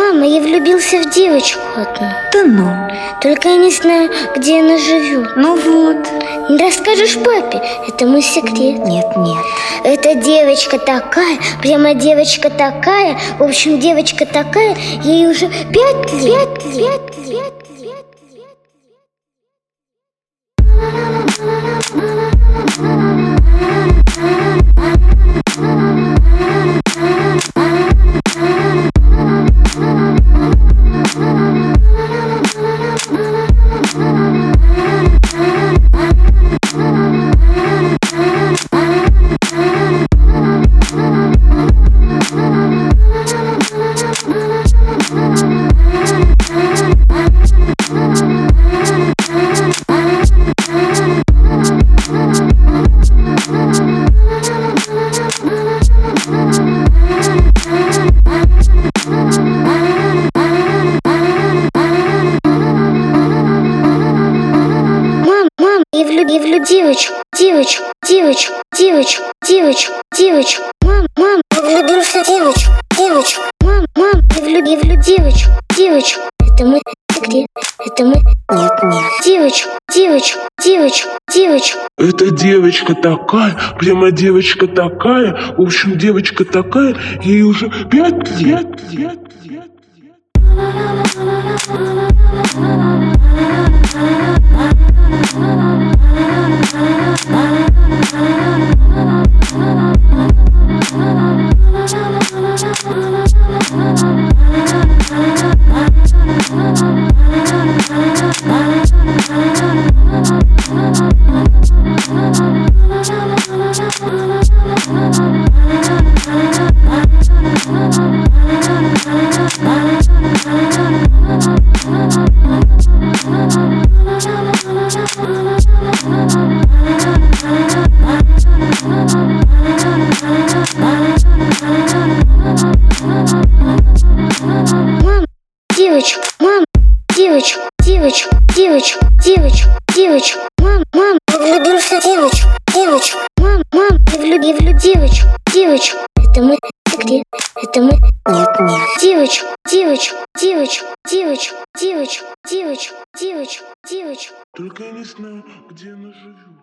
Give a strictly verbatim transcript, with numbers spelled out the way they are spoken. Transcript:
Мама, я влюбился в девочку одну. Да ну. Только я не знаю, где она живет. Ну вот. Не расскажешь папе? Это мой секрет. Нет, нет. Эта девочка такая, прямо девочка такая. В общем, девочка такая, ей уже пять лет. Пять лет. Пять лет. Я влюбил девочку, девочку, девочку, девочку, девочку, девочку. Мам, мам, я влюбился в девочку, девочку. Мам, мам, я влюбил девочку, девочку. Это мы секрет, это мы. Нет, нет. Девочку, девочку, девочку, девочку. Эта девочка такая, прямо девочка такая. В общем, девочка такая, ей уже пять лет. Лет, лет, Мам, девочку, мам, девочку, девочку, девочку, девочку, девочку. Мам, мам, я влюбился в девочку, девочку. Мам, мам, я влюбил девочку, девочку. Это мы секрет, это мы. Нет, нет. Девочку, девочку, девочку, девочку, девочку, девочку, девочку, девочку. Только я не знаю, где она живет.